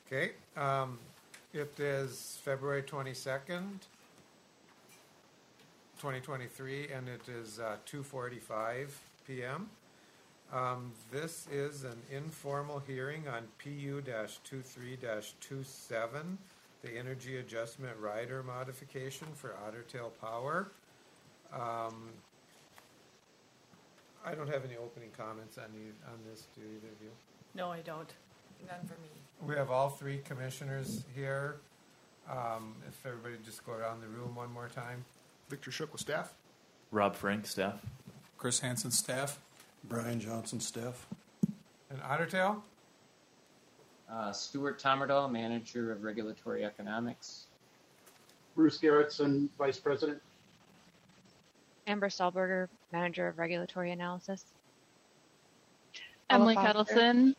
Okay. It is February 22nd, 2023, and it is 2:45 p.m. This is an informal hearing on PU-23-27, the Energy Adjustment Rider Modification for Otter Tail Power. I don't have any opening comments on this, do either of you? No, I don't. None for me. We have all three commissioners here. If everybody just go around the room one more time. Victor Shook with staff. Rob Frank, staff. Chris Hansen, staff. Brian Johnson, staff. And Otter Tail? Stuart Tomerdahl, Manager of Regulatory Economics. Bruce Garrettson, Vice President. Amber Stahlberger, Manager of Regulatory Analysis. Emily Kettleson.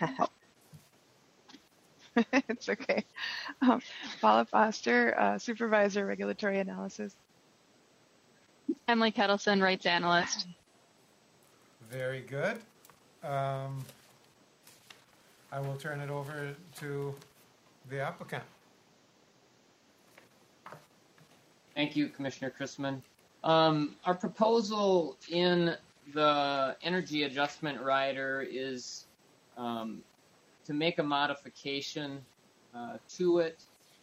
It's okay. Paula Foster, Supervisor, Regulatory Analysis. Emily Kettleson, Rights Analyst. Very good. I will turn it over to the applicant. Thank you, Commissioner Chrisman. Our proposal in the Energy Adjustment Rider is to make a modification to it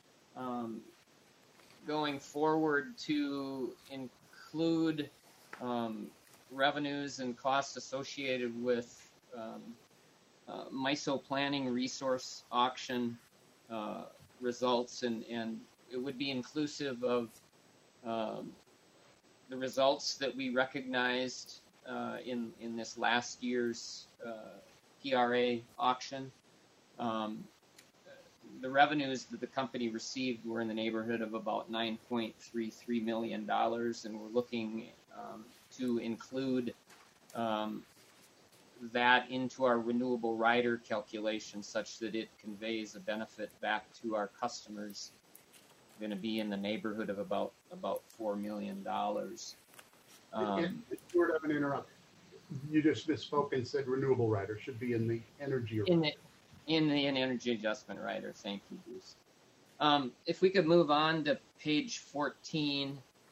going forward to include revenues and costs associated with MISO planning resource auction results, and it would be inclusive of the results that we recognized in this last year's PRA auction. The revenues that the company received were in the neighborhood of about $9.33 million, and we're looking to include that into our renewable rider calculation such that it conveys a benefit back to our customers. Going to be in the neighborhood of about $4 million. Stuart, I'm going to interrupt. You just misspoke and said renewable rider should be in the energy rider. In the energy adjustment rider. Thank you, Bruce. If we could move on to page 14,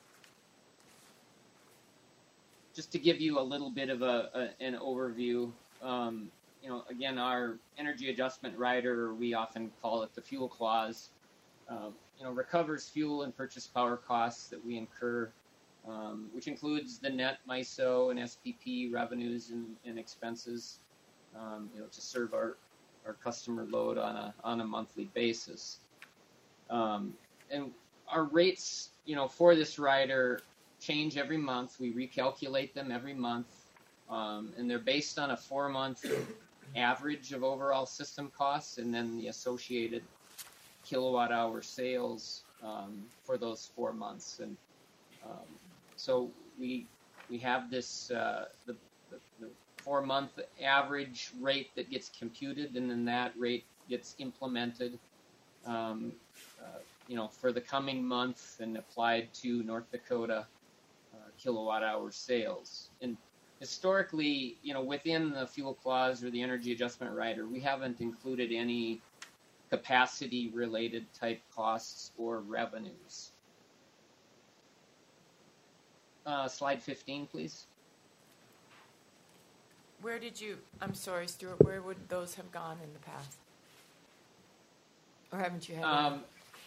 just to give you a little bit of an overview. Again, our energy adjustment rider, we often call it the fuel clause, recovers fuel and purchase power costs that we incur, which includes the net MISO and SPP revenues and expenses, to serve our customer load on a monthly basis. And our rates, for this rider change every month. We recalculate them every month, and they're based on a 4-month average of overall system costs and then the associated kilowatt hour sales for those 4 months. And so we have this the 4-month average rate that gets computed, and then that rate gets implemented for the coming month and applied to North Dakota kilowatt hour sales. And historically, within the fuel clause or the energy adjustment rider, we haven't included any capacity related type costs or revenues. Slide 15, please. I'm sorry, Stuart, where would those have gone in the past? Or haven't you had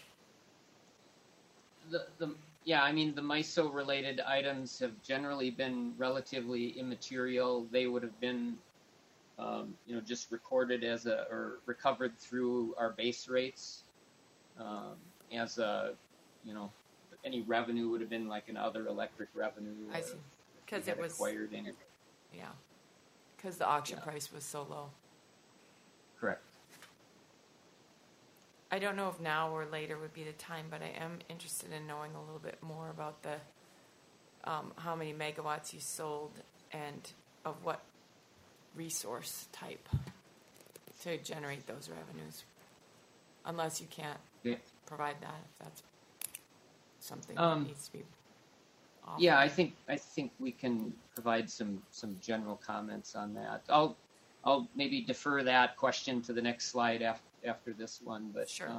the MISO related items have generally been relatively immaterial. They would have been, just recorded or recovered through our base rates any revenue would have been like another electric revenue. I see. Because it was acquired in it. Yeah. Because the auction price was so low. Correct. I don't know if now or later would be the time, but I am interested in knowing a little bit more about the how many megawatts you sold and of what resource type to generate those revenues. Unless you can't provide that, if that's something that needs to be offered. Yeah, I think we can provide some general comments on that. I'll I'll maybe defer that question to the next slide after this one. But Sure.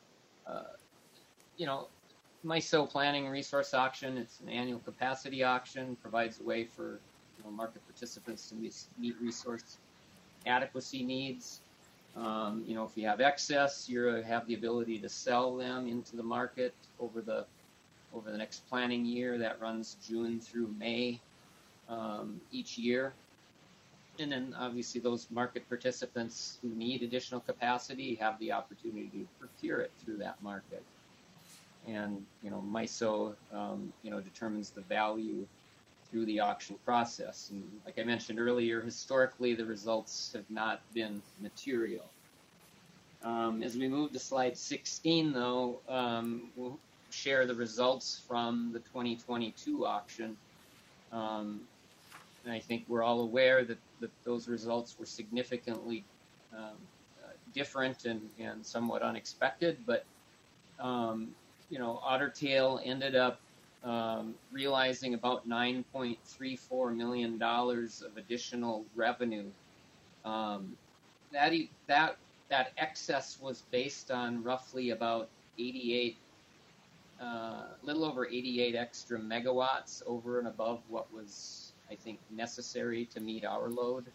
You know, MISO Planning Resource Auction, it's an annual capacity auction, provides a way for market participants to meet resource adequacy needs. If you have excess, you have the ability to sell them into the market over the next planning year. That runs June through May each year. And then obviously those market participants who need additional capacity have the opportunity to procure it through that market. And, MISO, determines the value through the auction process. And like I mentioned earlier, historically, the results have not been material. As we move to slide 16, though, we'll share the results from the 2022 auction. And I think we're all aware that those results were significantly different and somewhat unexpected, but Otter Tail ended up realizing about $9.34 million of additional revenue. That excess was based on roughly about 88, little over 88 extra megawatts over and above what was, I think, necessary to meet our load.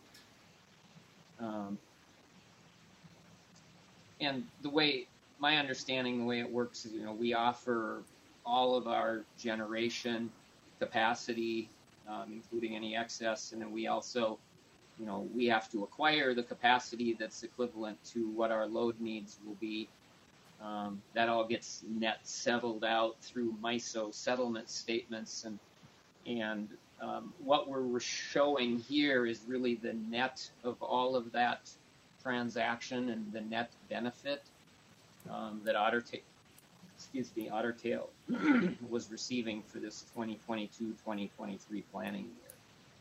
And my understanding, the way it works is, we offer all of our generation capacity, including any excess, and then we also, we have to acquire the capacity that's equivalent to what our load needs will be. That all gets net settled out through MISO settlement statements, and what we're showing here is really the net of all of that transaction and the net benefit that Otter Tail was receiving for this 2022-2023 planning year.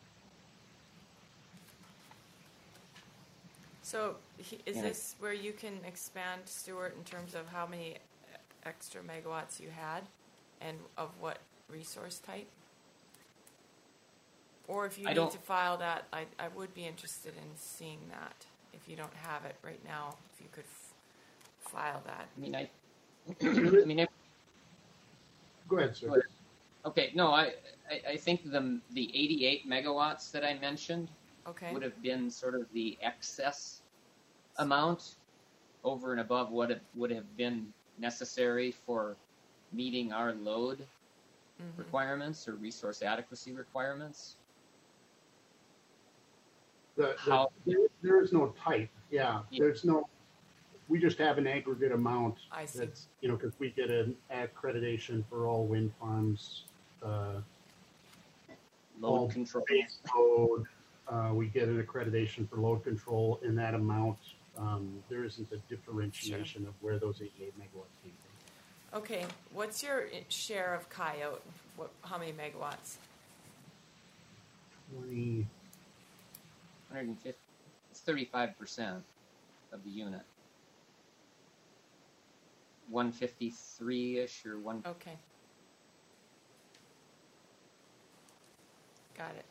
So is this where you can expand, Stuart, in terms of how many extra megawatts you had and of what resource type? Or if you need to file that, I would be interested in seeing that. If you don't have it right now, if you could file that. Go ahead, sir. Okay, no, I think the 88 megawatts that I mentioned would have been sort of the excess amount over and above what it would have been necessary for meeting our load requirements or resource adequacy requirements. There is no type. Yeah, there's no. We just have an aggregate amount. I see. That's because we get an accreditation for all wind farms. Load control. Base load. We get an accreditation for load control in that amount. There isn't a differentiation of where those 88 megawatts came from. Okay, what's your share of Coyote? How many megawatts? 150. It's 35% of the unit. 153-ish or one. Okay. Got it.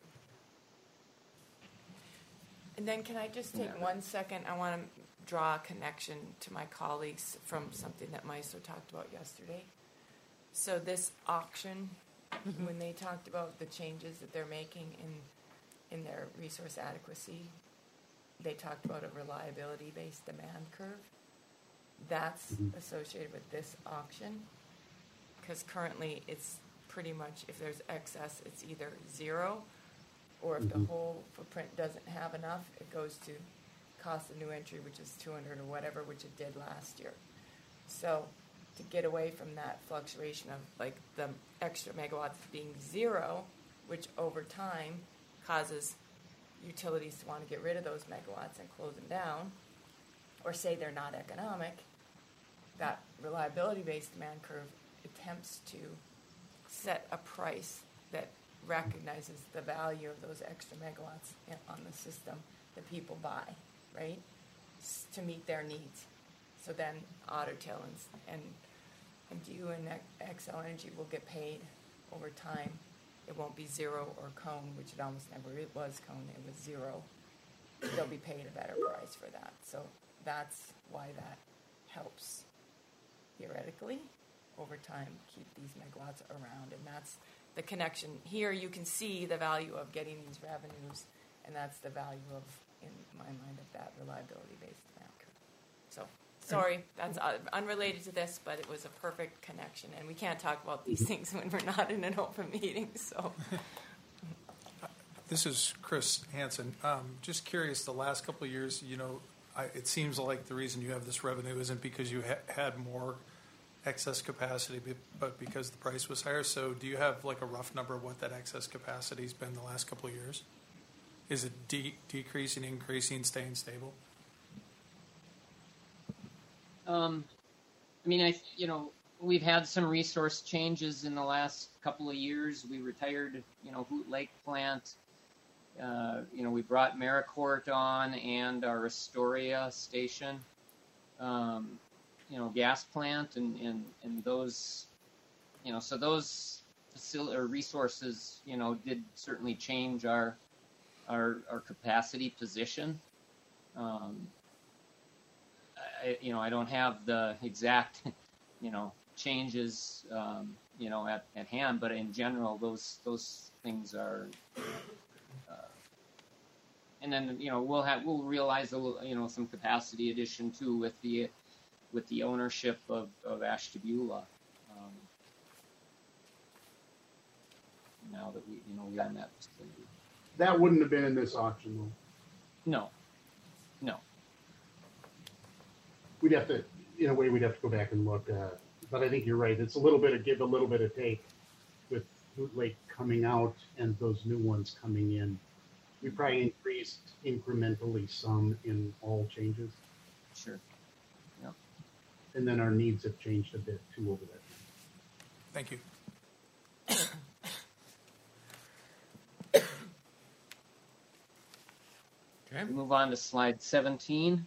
And then can I just take 1 second? I want to draw a connection to my colleagues from something that MISO talked about yesterday. So this auction, when they talked about the changes that they're making in their resource adequacy, they talked about a reliability-based demand curve. That's associated with this auction, because currently it's pretty much, if there's excess, it's either zero, or if the whole footprint doesn't have enough, it goes to cost of new entry, which is 200 or whatever, which it did last year. So to get away from that fluctuation of like the extra megawatts being zero, which over time causes utilities to want to get rid of those megawatts and close them down, or say they're not economic, that reliability-based demand curve attempts to set a price that recognizes the value of those extra megawatts on the system that people buy, right, to meet their needs. So then Otter Tail and you and Xcel Energy will get paid over time. It won't be zero or cone, which it almost never was cone. It was zero. they'll be paid a better price for that. So that's why that helps theoretically over time keep these megawatts around, and that's the connection. Here you can see the value of getting these revenues, and that's the value of, in my mind, of that reliability-based ramp. So, sorry, that's unrelated to this, but it was a perfect connection, and we can't talk about these things when we're not in an open meeting, so. This is Chris Hansen. Just curious, the last couple of years, it seems like the reason you have this revenue isn't because you had more excess capacity, but because the price was higher. So do you have like a rough number of what that excess capacity has been the last couple of years? Is it decreasing, increasing, staying stable? We've had some resource changes in the last couple of years. We retired, Hoot Lake plant. We brought Maricourt on and our Astoria station, gas plant, and those, so those resources, did certainly change our capacity position. I don't have the exact, changes, at hand, but in general, those things are. And then we'll realize a little, some capacity addition too with the ownership of Ashtabula. Now that we own that facility. That wouldn't have been in this auction, though. No. We'd have to go back and look. But I think you're right. It's a little bit of give, a little bit of take, with Hoot Lake coming out and those new ones coming in. We probably increased incrementally some in all changes. Sure. Yeah. And then our needs have changed a bit too over that time. Thank you. Okay. We move on to slide 17.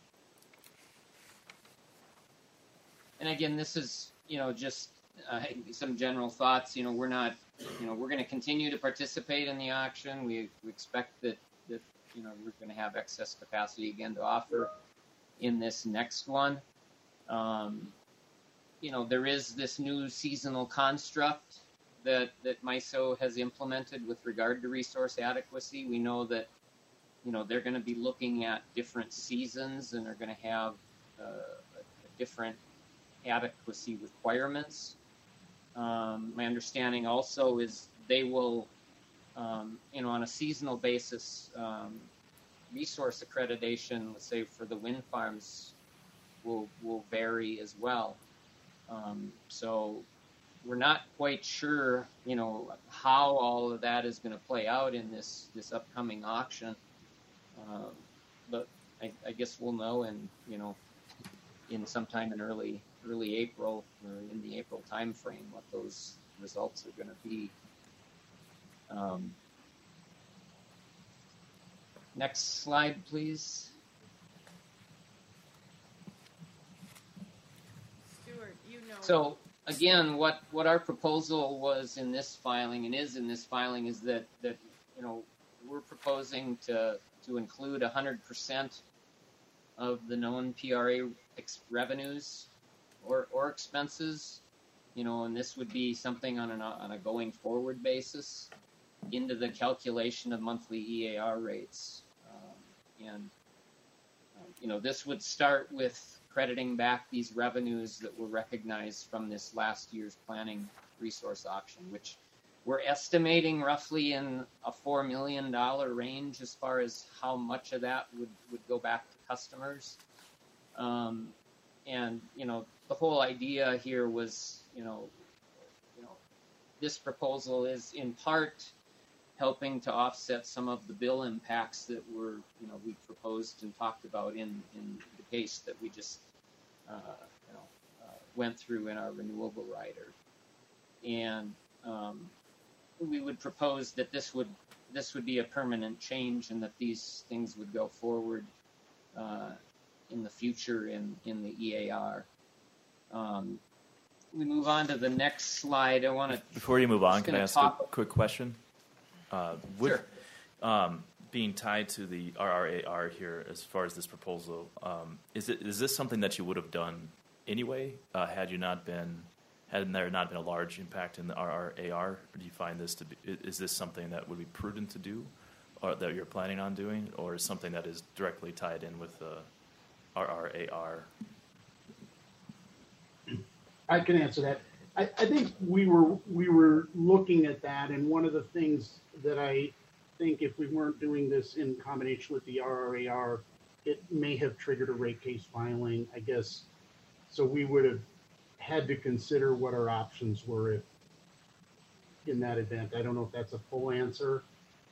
And again, this is, just some general thoughts. We're not, we're going to continue to participate in the auction. We expect that we're going to have excess capacity again to offer in this next one. There is this new seasonal construct that MISO has implemented with regard to resource adequacy. We know that, they're going to be looking at different seasons and are going to have different adequacy requirements. My understanding also is they will, on a seasonal basis, resource accreditation, let's say for the wind farms, will vary as well. So we're not quite sure, how all of that is going to play out in this upcoming auction. But I guess we'll know in sometime in early April or in the April time frame what those results are going to be. Next slide, please. Stuart, So again, what our proposal was in this filing and is in this filing is that we're proposing to include 100% of the known PRA revenues or expenses, and this would be something on a going forward basis into the calculation of monthly EAR rates. This would start with crediting back these revenues that were recognized from this last year's planning resource auction, which we're estimating roughly in a $4 million range as far as how much of that would go back to customers. The whole idea here was, this proposal is in part helping to offset some of the bill impacts that we proposed and talked about in the case that we just, went through in our renewable rider. And we would propose that this would be a permanent change and that these things would go forward in the future in the EAR. We move on to the next slide. I want to. Before you move on, can I ask a quick question? Sure. being tied to the RRAR here, as far as this proposal, is this something that you would have done anyway, had there not been a large impact in the RRAR? Or do you find this to be? Is this something that would be prudent to do, or that you're planning on doing, or is something that is directly tied in with the RRAR? I can answer that. I think we were looking at that, and one of the things that I think, if we weren't doing this in combination with the RRAR, it may have triggered a rate case filing, I guess. So we would have had to consider what our options were if, in that event. I don't know if that's a full answer.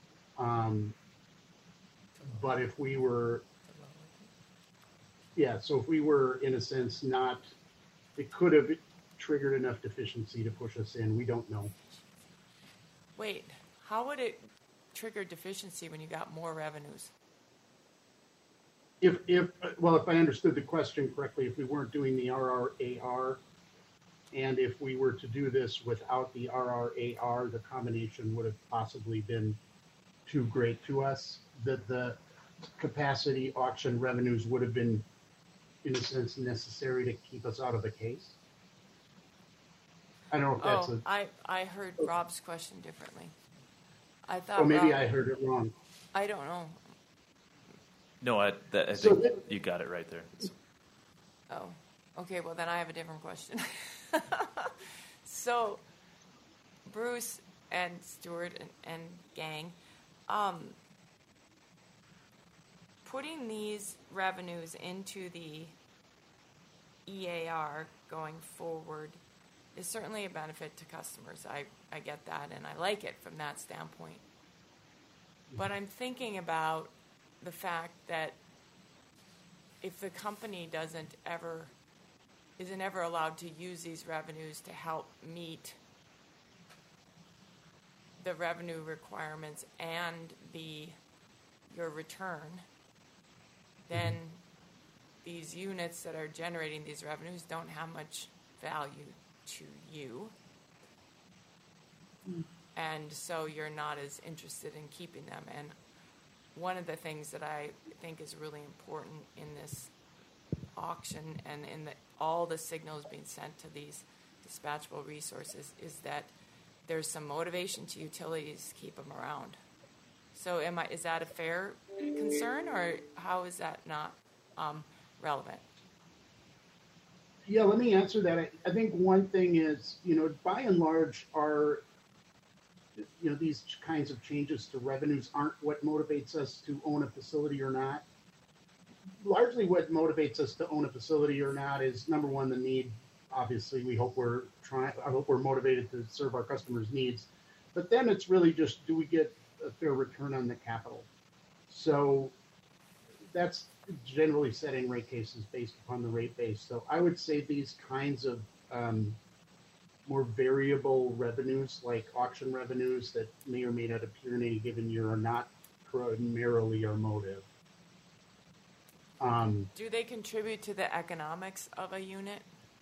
But if we were, so if we were, in a sense, not, it could have triggered enough deficiency to push us in. We don't know. Wait, how would it trigger deficiency when you got more revenues? If I understood the question correctly, if we weren't doing the RRAR, and if we were to do this without the RRAR, the combination would have possibly been too great to us, that the capacity auction revenues would have been, in a sense, necessary to keep us out of the case. I don't know if that's I heard Rob's question differently. I thought. Oh, maybe I heard it wrong. I don't know. No, I think you got it right there. Oh, okay. Well, then I have a different question. So, Bruce and Stuart and gang, putting these revenues into the EAR going forward is certainly a benefit to customers. I get that, and I like it from that standpoint. But I'm thinking about the fact that if the company isn't ever allowed to use these revenues to help meet the revenue requirements and your return, then these units that are generating these revenues don't have much value to you. And so you're not as interested in keeping them. And one of the things that I think is really important in this auction and in all the signals being sent to these dispatchable resources is that there's some motivation to utilities to keep them around. So is that a fair concern, or how is that not relevant? Yeah, let me answer that. I think one thing is, by and large, these kinds of changes to revenues aren't what motivates us to own a facility or not. Largely what motivates us to own a facility or not is, number one, the need. Obviously, I hope we're motivated to serve our customers' needs. But then it's really just, do we get a fair return on the capital? So that's generally setting rate cases based upon the rate base. So I would say these kinds of more variable revenues, like auction revenues that may or may not appear in any given year, are not primarily our motive. Do they contribute to the economics of a unit?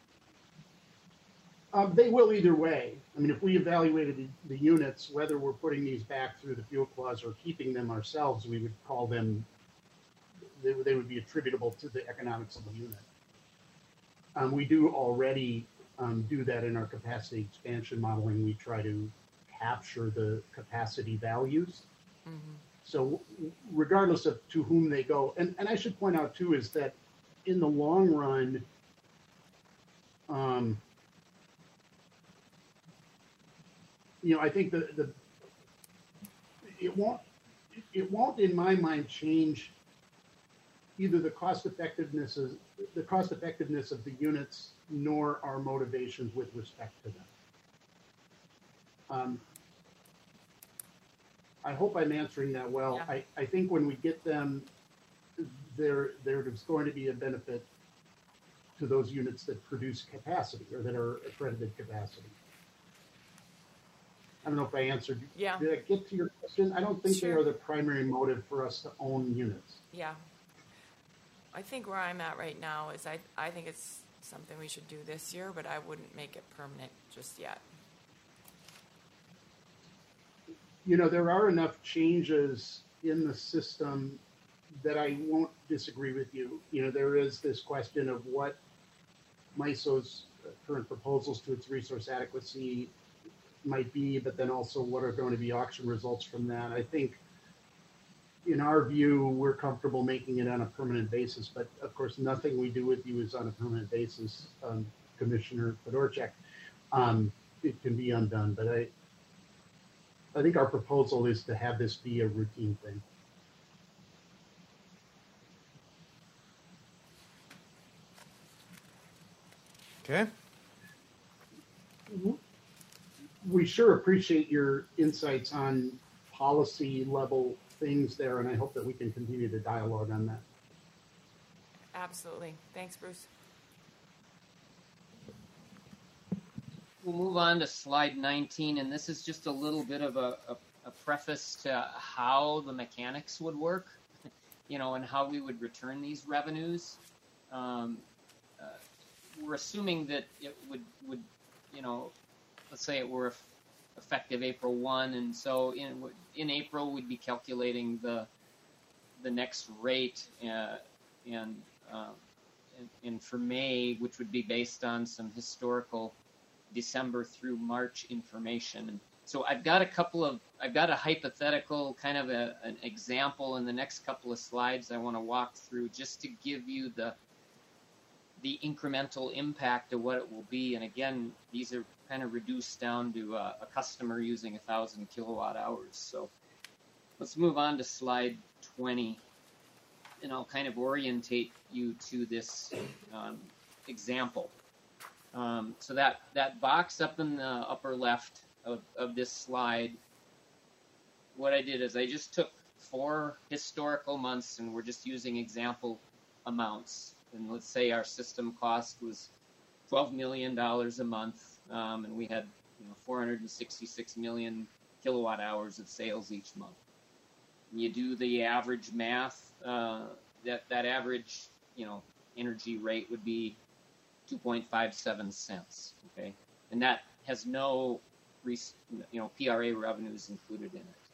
They will either way. I mean, if we evaluated the units, whether we're putting these back through the fuel clause or keeping them ourselves, we would call them, they would be attributable to the economics of the unit. We do already do that in our capacity expansion modeling. We try to capture the capacity values. Mm-hmm. So regardless of to whom they go, and I should point out too, is that in the long run, I think it won't in my mind change either the cost effectiveness of the units nor our motivations with respect to them. I hope I'm answering that well. Yeah. I think when we get them, there is going to be a benefit to those units that produce capacity or that are accredited capacity. I don't know if I answered. Yeah. Did I get to your question? I don't think they are the primary motive for us to own units. Yeah. I think where I'm at right now is I think it's something we should do this year, but I wouldn't make it permanent just yet. There are enough changes in the system that I won't disagree with you. You know, there is this question of what MISO's current proposals to its resource adequacy might be, but then also what are going to be auction results from that. I think in our view, we're comfortable making it on a permanent basis, but of course, nothing we do with you is on a permanent basis, Commissioner Fedorchak. It can be undone, but I think our proposal is to have this be a routine thing. Okay. We sure appreciate your insights on policy level things there, and I hope that we can continue to dialogue on that. Absolutely. Thanks, Bruce. We'll move on to slide 19, and this is just a little bit of a preface to how the mechanics would work, you know, and how we would return these revenues. We're assuming that it would, you know, let's say it were effective April 1, and so in April we'd be calculating the next rate, and for May, which would be based on some historical December through March information. And so I've got a hypothetical kind of an example in the next couple of slides I want to walk through just to give you the incremental impact of what it will be. And again, these are kind of reduced down to a customer using 1,000 kilowatt hours. So let's move on to slide 20, and I'll kind of orientate you to this example. So that box up in the upper left of this slide, what I did is I just took 4 historical months, and we're just using example amounts. And let's say our system cost was $12 million a month, and we had 466 million kilowatt hours of sales each month. And you do the average math, that average energy rate would be 2.57 cents. Okay, and that has no PRA revenues included in it.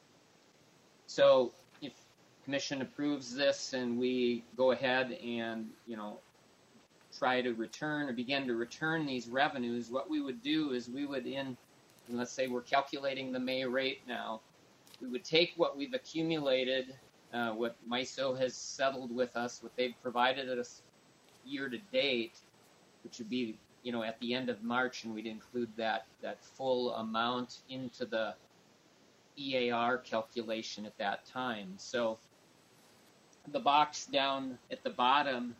So if Commission approves this and we go ahead and try to return or begin to return these revenues, what we would do is we would and let's say we're calculating the May rate now, we would take what we've accumulated, what MISO has settled with us, what they've provided us year to date, which would be at the end of March, and we'd include that full amount into the EAR calculation at that time. So the box down at the bottom,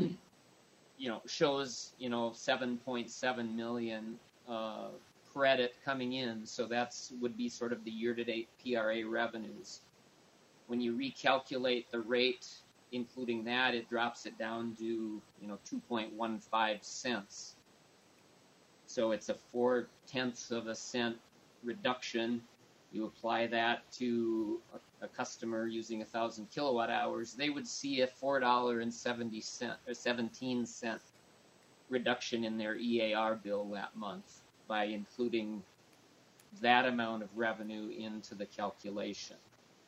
shows 7.7 million credit coming in. So would be sort of the year-to-date PRA revenues. When you recalculate the rate, including that, it drops it down to 2.15 cents. So it's a 0.4 of a cent reduction. You apply that to a customer using 1,000 kilowatt hours, they would see a $4.17 reduction in their EAR bill that month by including that amount of revenue into the calculation.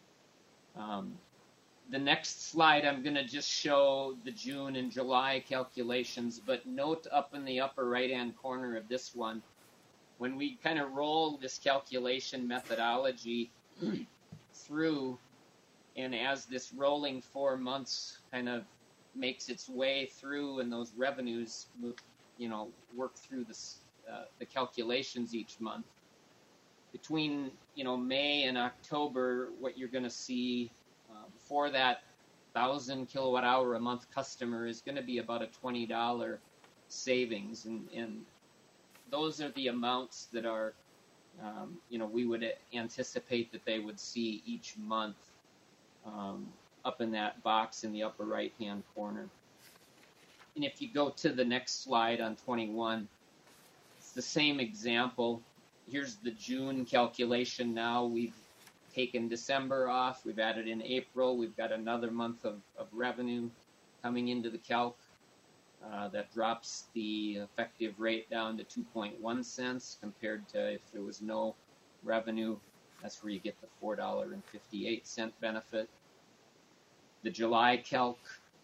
The next slide, I'm going to just show the June and July calculations, but note up in the upper right-hand corner of this one, when we kind of roll this calculation methodology through, and as this rolling 4 months kind of makes its way through and those revenues, work through the calculations each month, between, May and October, what you're going to see for that 1,000 kilowatt hour a month customer is going to be about a $20 savings. And those are the amounts that are, we would anticipate that they would see each month up in that box in the upper right-hand corner. And if you go to the next slide on 21, it's the same example. Here's the June calculation now. We've taken December off. We've added in April. We've got another month of revenue coming into the calc. That drops the effective rate down to 2.1 cents compared to if there was no revenue. That's where you get the $4.58 benefit. The July calc,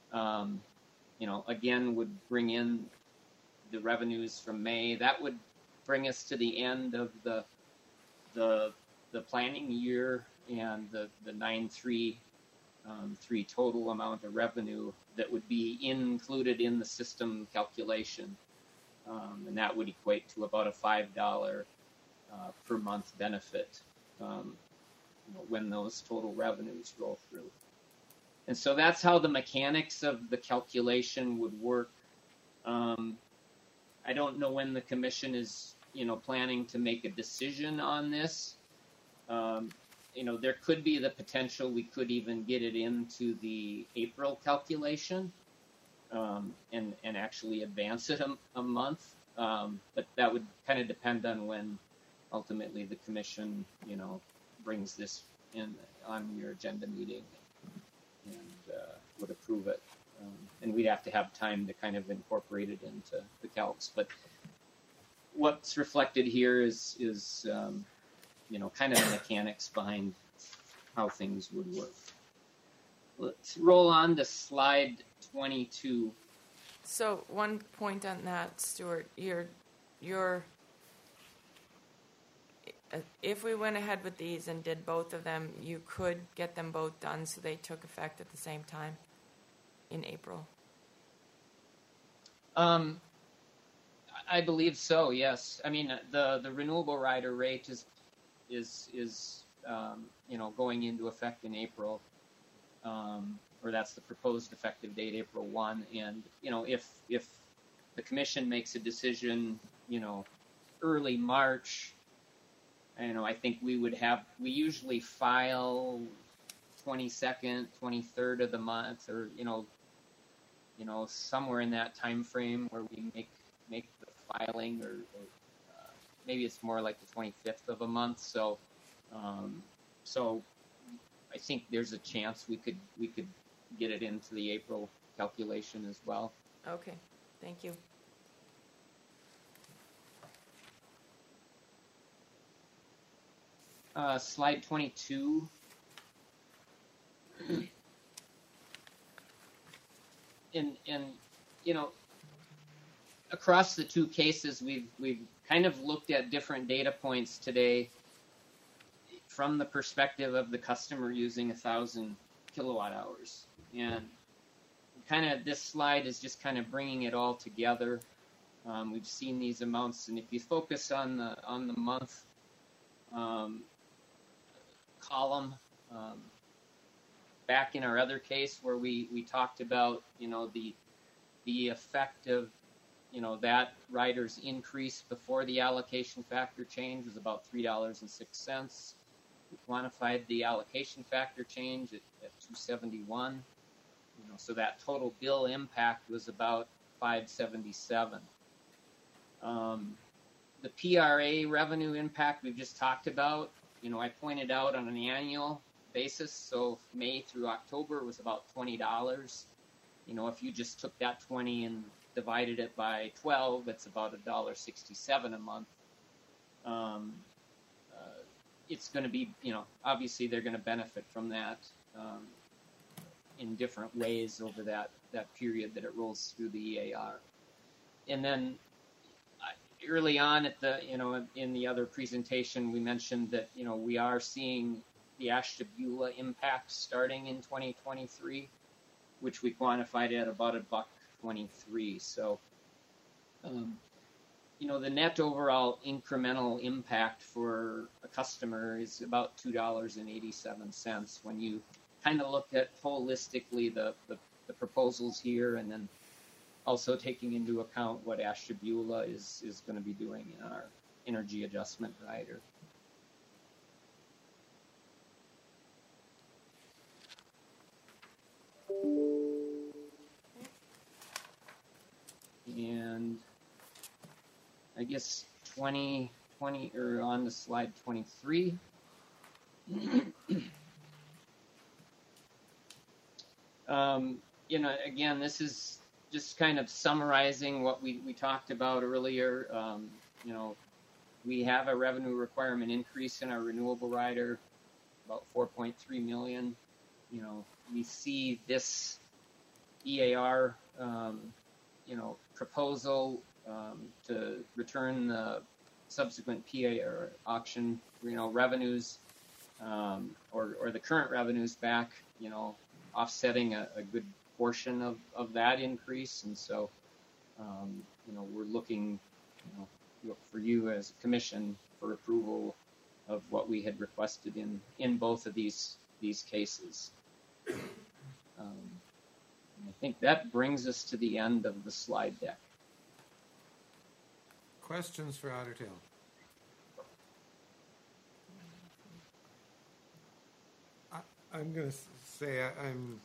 again, would bring in the revenues from May. That would bring us to the end of the planning year and the 9.3 total amount of revenue that would be included in the system calculation, and that would equate to about a $5 per month benefit when those total revenues roll through. And so that's how the mechanics of the calculation would work. I don't know when the commission is, planning to make a decision on this. There could be the potential we could even get it into the April calculation and actually advance it a month. But that would kind of depend on when ultimately the commission, brings this in on your agenda meeting and would approve it. And we'd have to have time to kind of incorporate it into the calcs. But what's reflected here is kind of the mechanics behind how things would work. Let's roll on to slide 22. So one point on that, Stuart, if we went ahead with these and did both of them, you could get them both done so they took effect at the same time in April. I believe so. Yes. I mean, the renewable rider rate is going into effect in April, or that's the proposed effective date, April 1. And if the commission makes a decision, early March, I think we usually file 22nd, 23rd of the month, or somewhere in that time frame where we make the filing, or maybe it's more like the 25th of a month. So I think there's a chance we could get it into the April calculation as well. Okay, thank you. Slide 22. And across the two cases, we've kind of looked at different data points today from the perspective of the customer using 1,000 kilowatt hours. And kind of this slide is just kind of bringing it all together. We've seen these amounts, and if you focus on the month column, back in our other case where we talked about the effect of that rider's increase before the allocation factor change was about $3.06. We quantified the allocation factor change at $2.71. So that total bill impact was about $5.77. The PRA revenue impact we've just talked about, I pointed out on an annual basis. So May through October was about $20. If you just took that 20 and divided it by 12, it's about $1.67 a month. It's going to be, obviously they're going to benefit from that in different ways over that period that it rolls through the EAR. And then early on at in the other presentation, we mentioned that, we are seeing the Ashtabula impact starting in 2023, which we quantified at about $1.23. So, the net overall incremental impact for a customer is about $2.87 when you kind of look at holistically the proposals here, and then also taking into account what Ashtabula is going to be doing in our energy adjustment rider. And I guess 2020, or on to slide 23. Again, this is just kind of summarizing what we talked about earlier. we have a revenue requirement increase in our renewable rider, about 4.3 million. You know, we see this EAR, proposal to return the subsequent PA or auction, revenues, or the current revenues back, offsetting a good portion of that increase. And so, we're looking, for you as a commission for approval of what we had requested in both of these cases. I think that brings us to the end of the slide deck. Questions for Otter Tail? I'm going to say I'm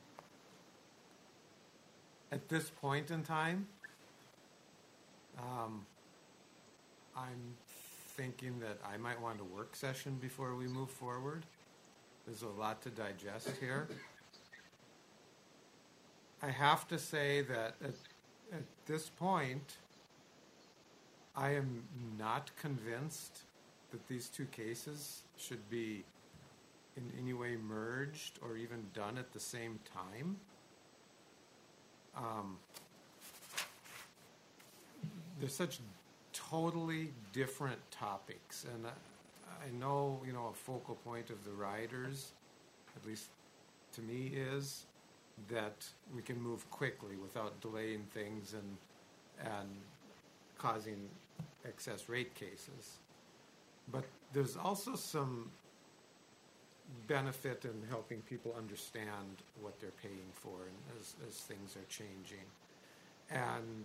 at this point in time, I'm thinking that I might want a work session before we move forward. There's a lot to digest here. I have to say that at this point, I am not convinced that these two cases should be in any way merged or even done at the same time. They're such totally different topics, and I know, a focal point of the riders, at least to me, is that we can move quickly without delaying things and causing excess rate cases. But there's also some benefit in helping people understand what they're paying for and as things are changing. And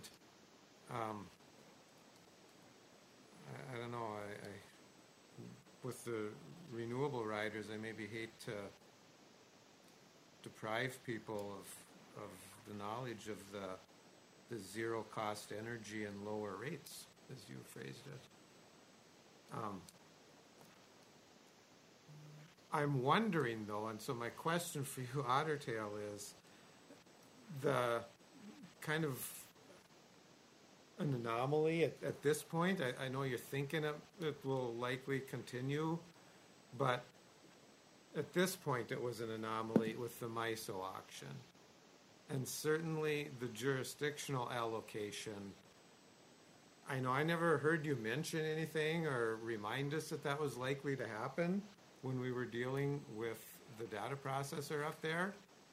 I don't know, I with the renewable riders, I maybe hate to deprive people of the knowledge of the zero cost energy and lower rates, as you phrased it. I'm wondering though, and so my question for you, Otter Tail, is the kind of an anomaly at this point. I know you're thinking it will likely continue, but at this point it was an anomaly with the MISO auction. And certainly the jurisdictional allocation, I know I never heard you mention anything or remind us that was likely to happen when we were dealing with the data processor up there.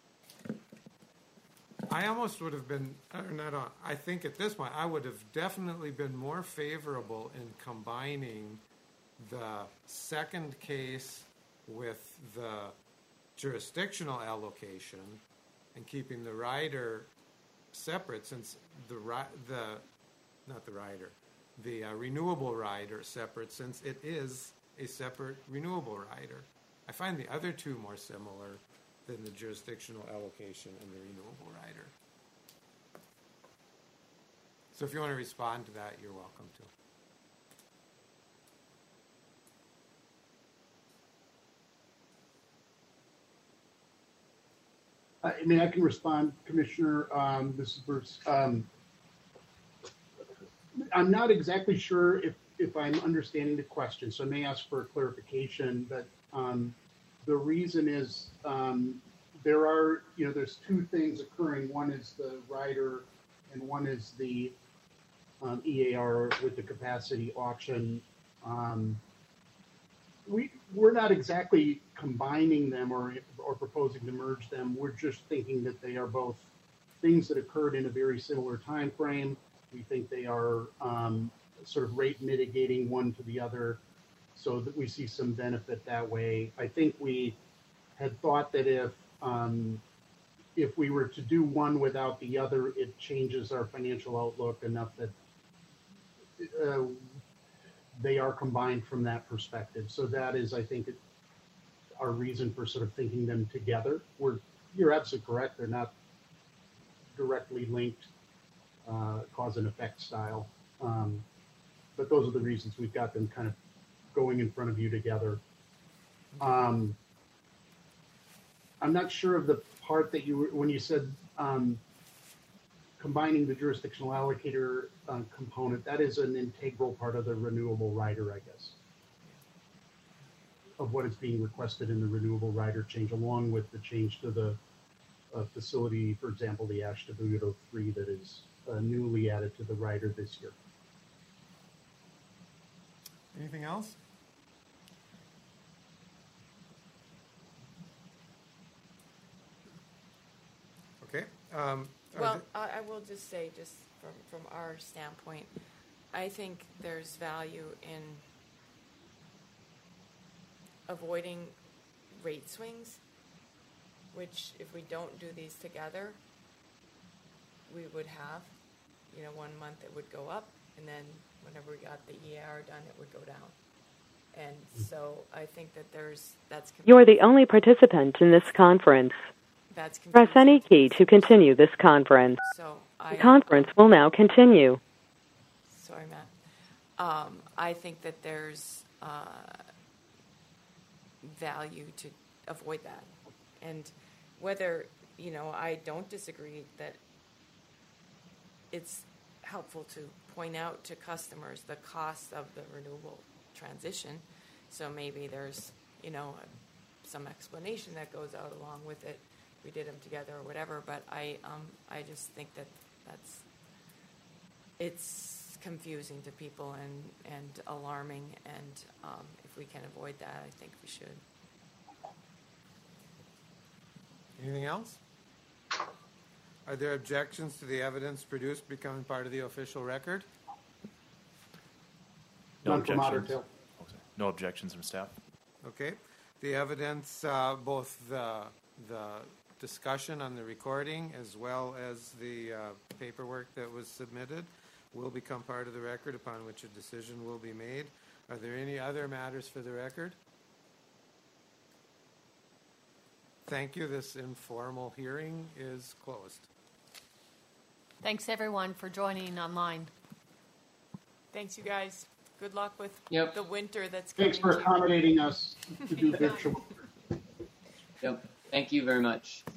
I almost would have been, I think at this point, I would have definitely been more favorable in combining the second case with the jurisdictional allocation and keeping the rider separate, since the renewable rider separate, since it is a separate renewable rider. I find the other two more similar than the jurisdictional allocation and the renewable rider. So if you want to respond to that, you're welcome to. I mean, I can respond, Commissioner. This is Bruce. I'm not exactly sure if I'm understanding the question, so I may ask for a clarification. But the reason is there's two things occurring. One is the rider, and one is the EAR with the capacity auction. We're not exactly combining them or proposing to merge them. We're just thinking that they are both things that occurred in a very similar time frame. We think they are sort of rate mitigating one to the other, so that we see some benefit that way. I think we had thought that if we were to do one without the other, it changes our financial outlook enough that they are combined from that perspective. So that is, I think, our reason for sort of thinking them together. You're absolutely correct. They're not directly linked, cause and effect style. But those are the reasons we've got them kind of going in front of you together. I'm not sure of the part that when you said combining the jurisdictional allocator component, that is an integral part of the renewable rider, I guess, of what is being requested in the renewable rider change, along with the change to the facility, for example, the Ashtabula 3 that is newly added to the rider this year. Anything else? Okay. Well, I will just say, just from our standpoint, I think there's value in avoiding rate swings, which if we don't do these together, we would have, 1 month it would go up, and then whenever we got the EAR done, it would go down. And so I think that that's confusing. You're the only participant in this conference. That's confusing. Press any key to continue this conference. So The conference will now continue. Sorry, Matt. I think that there's value to avoid that. And whether, I don't disagree that it's helpful to point out to customers the cost of the renewable transition. So maybe there's, some explanation that goes out along with it. We did them together or whatever, but I just think that it's confusing to people and alarming, and if we can avoid that, I think we should. Anything else? Are there objections to the evidence produced becoming part of the official record? No None from Otter objections. Tail. No objections from staff. Okay. The evidence, both the discussion on the recording as well as the paperwork that was submitted, will become part of the record upon which a decision will be made. Are there any other matters for the record? Thank you. This informal hearing is closed. Thanks, everyone, for joining online. Thanks, you guys. Good luck with Yep. the winter that's coming. Thanks for accommodating us to do virtual. Yep. Thank you very much.